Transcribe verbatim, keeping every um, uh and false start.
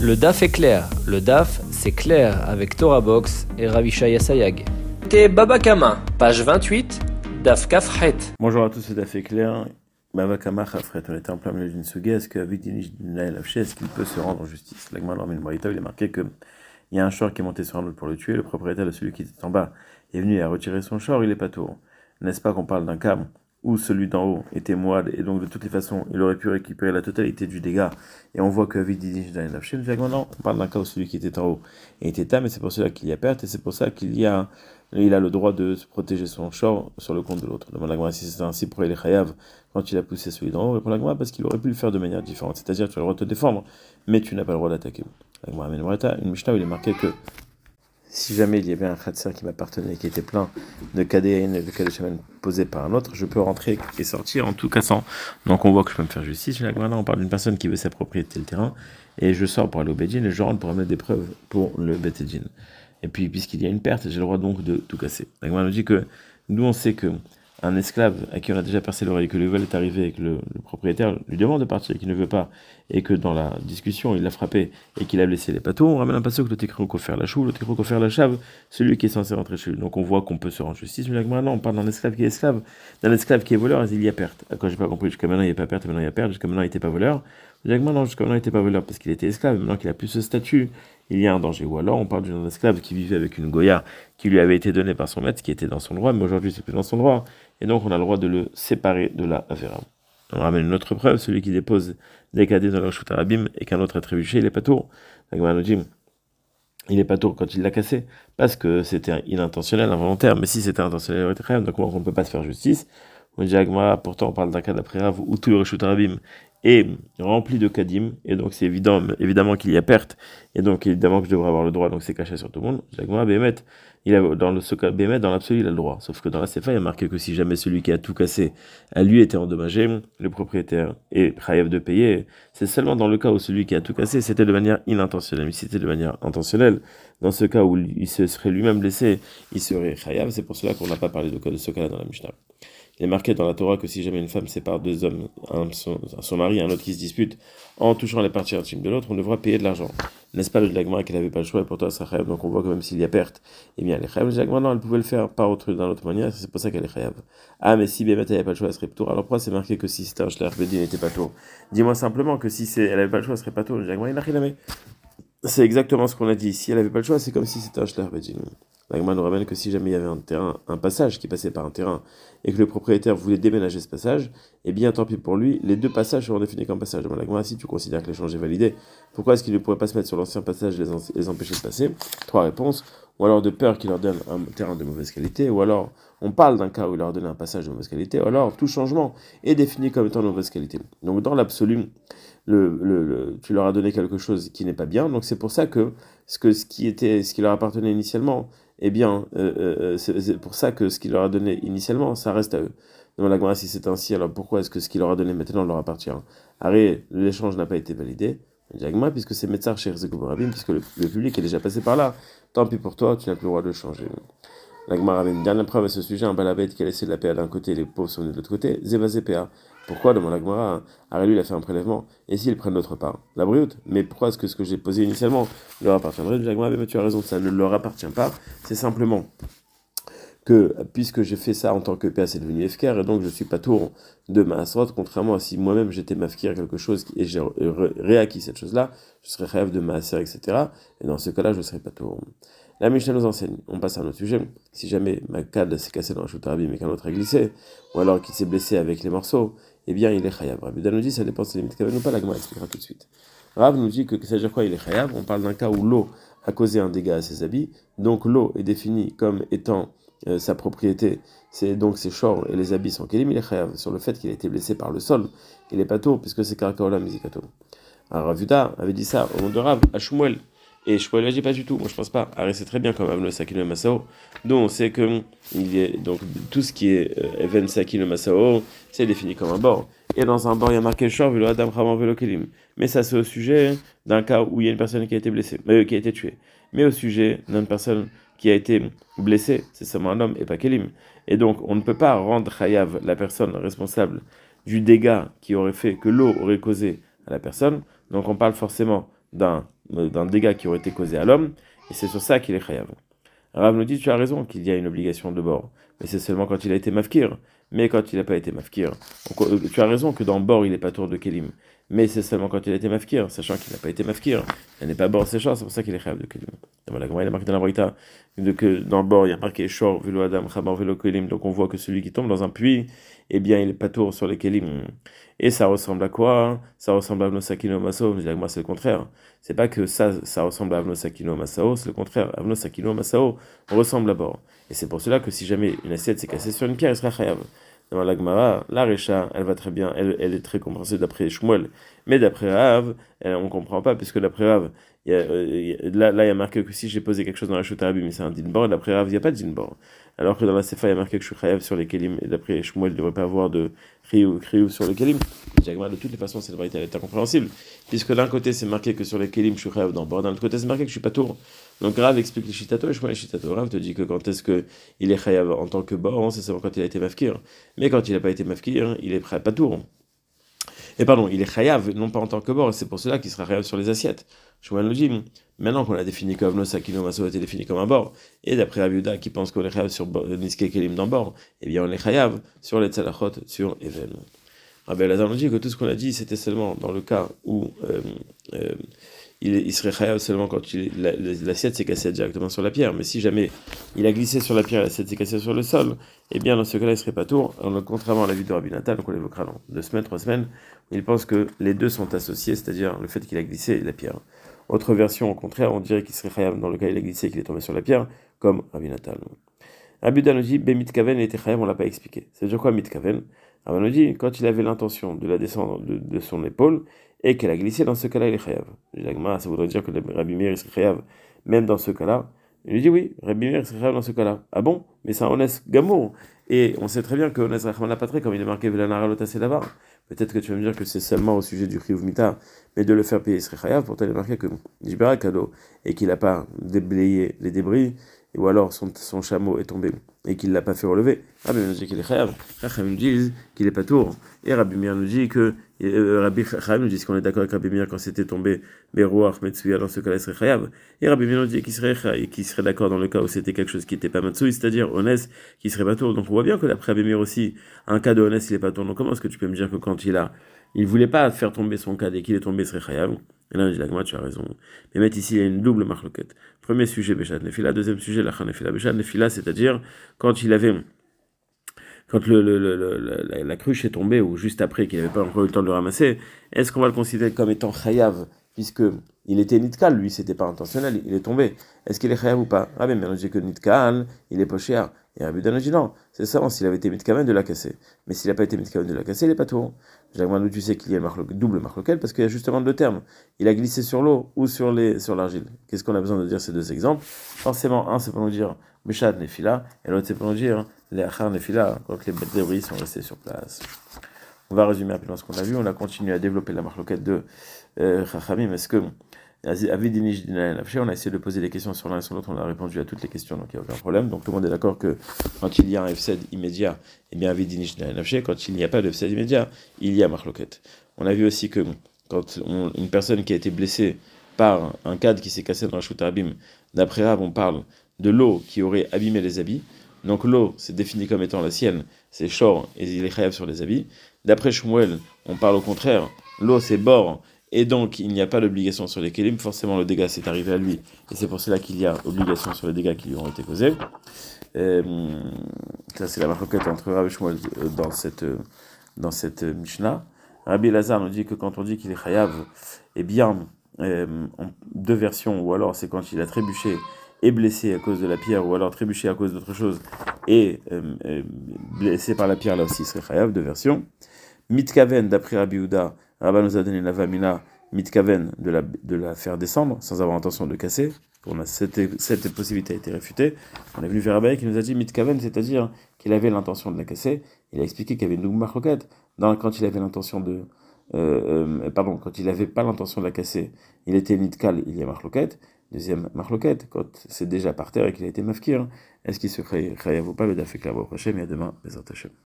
Le D A F est clair. Le D A F, c'est clair avec Torah Box et Ravishaya Sayag. T'es Baba Kama, page vingt-huit, D A F Kafret. Bonjour à tous, c'est D A F est clair. Baba Kama Kafret, on était en plein milieu d'une suga. Est-ce qu'avec Dinish Dinaï Lafché, est-ce qu'il peut se rendre en justice? L'Agma Lormin Braïta, il est marqué qu'il y a un short qui est monté sur un autre pour le tuer. Le propriétaire de celui qui était en bas est venu à retirer son short, il est pas tour. N'est-ce pas qu'on parle d'un cas où celui d'en haut était moide et donc de toutes les façons il aurait pu récupérer la totalité du dégât, et on voit que Vidinish Dinaï Lafché, non, on parle d'un cas où celui qui était en haut était tam, et c'est pour cela qu'il y a perte, et c'est pour ça qu'il y a il a le droit de se protéger son short sur le compte de l'autre. Demande l'Agma si c'est ainsi pour les chayav quand il a poussé celui d'en haut, répond l'Agma parce qu'il aurait pu le faire de manière différente, c'est-à-dire tu as le droit de te défendre, mais tu n'as pas le droit d'attaquer. L'Agma amène une Mishnah où il est marqué que si jamais il y avait un khatser qui m'appartenait, qui était plein de kadéen et de kadéchamen posés par un autre, je peux rentrer et sortir en tout cassant. Donc on voit que je peux me faire justice. Chez l'Agma, on parle d'une personne qui veut s'approprier le terrain, et je sors pour aller au Bedjin et je rentre pour amener des preuves pour le Bedjin. Et puis, puisqu'il y a une perte, j'ai le droit donc de tout casser. L'Agma nous dit que nous, on sait que un esclave à qui on a déjà percé l'oreille, que le vol est arrivé et que le, le propriétaire lui demande de partir et qu'il ne veut pas, et que dans la discussion, il l'a frappé et qu'il a blessé les patos, on ramène un passage que le técro faire la chou, le técro faire la chave, celui qui est censé rentrer chez lui. Donc on voit qu'on peut se rendre justice, mais l'Agma, non, on parle d'un esclave qui est esclave, d'un esclave qui est voleur, il y a perte. Quand j'ai pas compris, jusqu'à maintenant il n'y a pas perte, maintenant il y a perte, jusqu'à maintenant il n'était pas voleur. L'Agma, non, jusqu'à maintenant il n'était pas voleur parce qu'il était esclave, maintenant qu'il a plus ce statut, il y a un danger. Ou alors on parle d'un esclave qui vivait avec une goya qui lui avait été donnée par son maître, qui était dans son droit, mais aujourd'hui c'est plus dans son droit, et donc on a le droit de le séparer de la Avera. On ramène une autre preuve, celui qui dépose des cadets dans leur choutarabim et qu'un autre a trébuché, il est pas tour. Il est pas tour quand il l'a cassé, parce que c'était ininintentionnel, involontaire, mais si c'était intentionnel, il aurait été crème, donc on ne peut pas se faire justice. On dit Agma, pourtant on parle d'un cas d'après Rav où tout le choutarabim est rempli de kadim, et donc c'est évident, évidemment qu'il y a perte, et donc évidemment que je devrais avoir le droit, donc c'est caché sur tout le monde. Jacques Bémet, il a, dans le ce cas, Bémet, dans l'absolu, il a le droit, sauf que dans la Sefa, il y a marqué que si jamais celui qui a tout cassé a lui été endommagé, le propriétaire est chayav de payer. C'est seulement dans le cas où celui qui a tout cassé, c'était de manière inintentionnelle. Mais si c'était de manière intentionnelle, dans ce cas où il se serait lui-même blessé, il serait chayav. C'est pour cela qu'on n'a pas parlé de, de ce cas-là dans la Mishnah. Il est marqué dans la Torah que si jamais une femme sépare deux hommes, un son, son mari et un autre qui se disputent, en touchant les parties intimes de l'autre, on devra payer de l'argent. N'est-ce pas le Jagma qu'elle n'avait pas le choix et pourtant elle sera chayav? Donc on voit que même s'il y a perte, eh bien elle est chayav. Le Jagma, non, elle pouvait le faire par autre, d'une autre manière, c'est pour ça qu'elle est chayav. Ah, mais si Bémet n'avait pas le choix, elle serait tour. Alors pourquoi c'est marqué que si c'était un shler, Bédin n'était pas tour? Dis-moi simplement que si c'est, elle n'avait pas le choix, elle serait pas tour. Le Jagma, il n'a rien à. C'est exactement ce qu'on a dit. Si elle n'avait pas le choix, c'est comme si c'était un shler, Bédin. L'Agma nous ramène que si jamais il y avait un terrain, un passage qui passait par un terrain, et que le propriétaire voulait déménager ce passage, eh bien tant pis pour lui, les deux passages seront définis comme passage. L'Agma, si tu considères que l'échange est validé, pourquoi est-ce qu'il ne pourrait pas se mettre sur l'ancien passage et les, en- les empêcher de passer? Trois réponses. Ou alors de peur qu'il leur donne un terrain de mauvaise qualité, ou alors on parle d'un cas où il leur donne un passage de mauvaise qualité, ou alors tout changement est défini comme étant de mauvaise qualité. Donc dans l'absolu, le, le, le, tu leur as donné quelque chose qui n'est pas bien, donc c'est pour ça que ce, que, ce, qui, était, ce qui leur appartenait initialement, eh bien, euh, euh, c'est, c'est pour ça que ce qu'il leur a donné initialement, ça reste à eux. Donc la Gemara, si c'est ainsi, alors pourquoi est-ce que ce qu'il leur a donné maintenant leur appartient? Arrête, l'échange n'a pas été validé. Jagma, puisque c'est Metzar chez Rabim, puisque le, le public est déjà passé par là. Tant pis pour toi, tu n'as plus le droit de changer. La Gemara avait une dernière preuve à ce sujet, un balabet qui a laissé de la P A d'un côté et les pauvres sont de l'autre côté, Zeva P A. Pourquoi, demande la Gemara, Arrête, lui, il a fait un prélèvement, et s'ils prennent l'autre part? La brute, mais pourquoi est-ce que ce que j'ai posé initialement leur appartiendrait? La Gemara, mais tu as raison, ça ne leur appartient pas, c'est simplement que puisque j'ai fait ça en tant que P A, c'est devenu Efker, et donc je suis pas tour de Maasrot, contrairement à si moi-même j'étais Mafkir quelque chose et j'ai réacquis cette chose-là, je serais rêve de Maaser, et cetera. Et dans ce cas-là, je serais pas tour. La Mishnah nous enseigne, on passe à un autre sujet, si jamais ma cade s'est cassée dans un choutarabim mais qu'un autre a glissé, ou alors qu'il s'est blessé avec les morceaux, eh bien il est chayav. Rabbi Dan nous dit, ça dépend de ses limites. Ou pas, la Gemara expliquera tout de suite. Rav nous dit que, que ça veut dire quoi, il est chayav? On parle d'un cas où l'eau a causé un dégât à ses habits, donc l'eau est définie comme étant Euh, sa propriété, c'est donc ses shorts et les habits sont kelim, il est chayav. Sur le fait qu'il a été blessé par le sol, il est pas tôt, puisque c'est karakaola mizikato. Alors Ravuda avait dit ça au nom de Rav, à Shmuel, et Shmuel a dit pas du tout, moi je pense pas. Alors c'est très bien comme Avno Sakino Masao, dont on sait que il est, donc, tout ce qui est euh, Even Sakino Masao, c'est défini comme un bord. Et dans un bord, il y a marqué short, velo adam raman velo kelim. Mais ça, c'est au sujet d'un cas où il y a une personne qui a été blessée, euh, qui a été tuée. Mais au sujet d'une personne qui a été blessé, c'est seulement un homme et pas Kelim. Et donc, on ne peut pas rendre chayav la personne responsable du dégât qui aurait fait que l'eau aurait causé à la personne. Donc, on parle forcément d'un, d'un dégât qui aurait été causé à l'homme, et c'est sur ça qu'il est chayav. Rav nous dit, tu as raison qu'il y a une obligation de bord, mais c'est seulement quand il a été mafkir. Mais quand il n'a pas été mafkir, tu as raison que dans bord il n'est pas tour de kelim, mais c'est seulement quand il a été mafkir, sachant qu'il n'a pas été mafkir, il n'est pas bord séchant, c'est pour ça qu'il est chayav de kelim. Voilà, comment il a marqué dans la Braïta, que dans le bord il y a marqué shor velo adam chabar velo kelim, donc on voit que celui qui tombe dans un puits, eh bien il est pas tour sur les kelim. Et ça ressemble à quoi? Ça ressemble à Avnosakino Masao. Je dis, moi c'est le contraire. C'est pas que ça, ça ressemble à Avnosakino Masao, c'est le contraire. Avnosakino Masao ressemble à bord. Et c'est pour cela que si jamais une assiette s'est cassée sur une pierre, elle sera chayav. Dans la Gemara, la Recha, elle va très bien, elle, elle est très compréhensible d'après Shmuel. Mais d'après Rav, elle, on ne comprend pas, puisque d'après Rav, il y a, euh, là, là, il y a marqué que si j'ai posé quelque chose dans la chute arabe, mais c'est un dinbor, et d'après Rav, il n'y a pas de dinbor. Alors que dans la Sefa, il y a marqué que je suis chayav sur les kelim, et d'après Shmuel, il ne devrait pas avoir de kriou, kriou sur les kelim. De toutes les façons, cette vérité elle est incompréhensible, puisque d'un côté, c'est marqué que sur les kelim, je suis chayav dans le bord, d'un autre côté, c'est marqué que je suis pas tour. Donc Rav explique les shitato, et Shmuel les shitato. Rav te dit que quand est-ce qu'il est chayav en tant que bord, c'est seulement quand il a été mafkir. Mais quand il n'a pas été mafkir, il est prêt à pas tour. Et pardon, il est chayav, non pas en tant que bord, et c'est pour cela qu'il sera chayav sur les assiettes. Shmuel nous dit, maintenant qu'on a défini comme Avnos Sakino Maso a été défini comme un bord, et d'après Rav Yehuda qui pense qu'on est chayav sur Niske Kelim dans bord, eh bien on est chayav sur les tzalachot, sur Evel. Rabbi Elazar nous dit que tout ce qu'on a dit, c'était seulement dans le cas où euh, euh, il, il serait chayav seulement quand il, la, l'assiette s'est cassée directement sur la pierre. Mais si jamais il a glissé sur la pierre et l'assiette s'est cassée sur le sol, eh bien dans ce cas-là, il serait pas tour. Alors, contrairement à l'avis de Rabbi Nathan, donc on l'évoquera dans deux semaines, trois semaines, il pense que les deux sont associés, c'est-à-dire le fait qu'il a glissé et la pierre. Autre version, au contraire, on dirait qu'il serait chayav dans le cas où il a glissé et qu'il est tombé sur la pierre, comme Rabbi Nathan. Rabbi Yehuda nous dit, Bemitkaven était chayav, on l'a pas expliqué. C'est-à-dire quoi Mitkaven? Rabbi nous dit, quand il avait l'intention de la descendre de, de son épaule et qu'elle a glissé, dans ce cas-là, il est chayav. Ça voudrait dire que Rabbi Meir serait chayav même dans ce cas-là. Il lui dit oui, Rabbi Meir serait chayav dans ce cas-là. Ah bon? Mais c'est un Ones Gamour. Et on sait très bien que Ones Rachman la Patré, comme il est marqué Velanara Lotas Davar. Peut-être que tu vas me dire que c'est seulement au sujet du Chiyuv Mita, mais de le faire payer, il serait chayav. Pourtant, il est marqué que Jibera Kado et qu'il n'a pas déblayé les débris, ou alors son, son chameau est tombé et qu'il ne l'a pas fait relever. Rabbi Meir nous dit qu'il est chayav. Chachamim nous disent qu'il n'est pas tour. Et Rabbi Meir nous dit que euh, Rabbi Chachamim nous dit qu'on est d'accord avec Rabbi Meir quand c'était tombé Beruach Metsuya, dans ce cas-là, il serait chayav. Et Rabbi Meir nous dit qu'il serait chayav, qu'il serait d'accord dans le cas où c'était quelque chose qui n'était pas Matsui, c'est-à-dire honnête, qui serait pas tour. Donc on voit bien que d'après Rabbi Meir aussi, un cas de honnête, il n'est pas tour. Donc comment est-ce que tu peux me dire que quand il a, il voulait pas faire tomber son cas et qu'il est tombé, il serait chayav? Et là, on dit, moi, tu as raison. Mais mettre ici, il y a une double marloquette. Premier sujet, Béchat Nefila. Deuxième sujet, Lachan Nefila. Béchat Nefila, c'est-à-dire quand il avait, quand le, le, le, le, la, la cruche est tombée, ou juste après, qu'il n'avait pas encore eu le temps de le ramasser, est-ce qu'on va le considérer comme étant chayav, puisque il était nitkal, lui, c'était pas intentionnel, il est tombé. Est-ce qu'il est chayav ou pas? Ah, mais on dit que nitkal, il est pochéar. Et Rabbi Yehuda dit non, c'est ça, s'il avait été mitkaven de la casser. Mais s'il n'a pas été mitkaven de la casser, il n'est pas tour. Jacques tu sais qu'il y a une double marloquette parce qu'il y a justement deux termes. Il a glissé sur l'eau ou sur les sur l'argile. Qu'est-ce qu'on a besoin de dire ces deux exemples? Forcément, un c'est pour nous dire Béchat Nefila, et l'autre c'est pour nous dire les Achar Nefila, quand les bêtes débris sont restés sur place. On va résumer rapidement ce qu'on a vu. On a continué à développer la marloquette de Chachamim. Euh, Est-ce que on a essayé de poser des questions sur l'un et sur l'autre, on a répondu à toutes les questions, donc il n'y a aucun problème. Donc tout le monde est d'accord que quand il y a un F S E D immédiat, eh bien Avidinish Nafshe, quand il n'y a pas de F S E D immédiat, il y a marloquette. On a vu aussi que quand on, une personne qui a été blessée par un cadre qui s'est cassé dans la chute abîme, d'après Rav, on parle de l'eau qui aurait abîmé les habits. Donc l'eau, c'est défini comme étant la sienne, c'est shor et il est chayav sur les habits. D'après Shmuel, on parle au contraire, l'eau c'est bord, et donc il n'y a pas d'obligation sur les kelim, forcément le dégât s'est arrivé à lui, et c'est pour cela qu'il y a obligation sur les dégâts qui lui ont été causés. Euh, ça c'est la marloquette entre Rav et Shmuel dans cette, dans cette Mishnah. Rabbi Elazar nous dit que quand on dit qu'il est chayav, eh bien, euh, en deux versions, ou alors c'est quand il a trébuché et blessé à cause de la pierre, ou alors trébuché à cause d'autre chose, et euh, euh, blessé par la pierre, là aussi il serait chayav, deux versions. Mitkaven, d'après Rabbi Yehuda, Rabba nous a donné la vamina, mitkaven, de la, de la faire descendre, sans avoir intention de casser. On a cette, cette possibilité a été réfutée. On est venu vers Rabbi qui nous a dit mitkaven, c'est-à-dire qu'il avait l'intention de la casser. Il a expliqué qu'il y avait une double marloquette. Quand il avait l'intention de... Euh, euh, pardon, quand il n'avait pas l'intention de la casser, il était nitkal, il y a marloquette. Deuxième marloquette, quand c'est déjà par terre et qu'il a été mafkir, est-ce qu'il se chayav ou pas? Le daf est clair au prochain, mais à demain, les Hashem.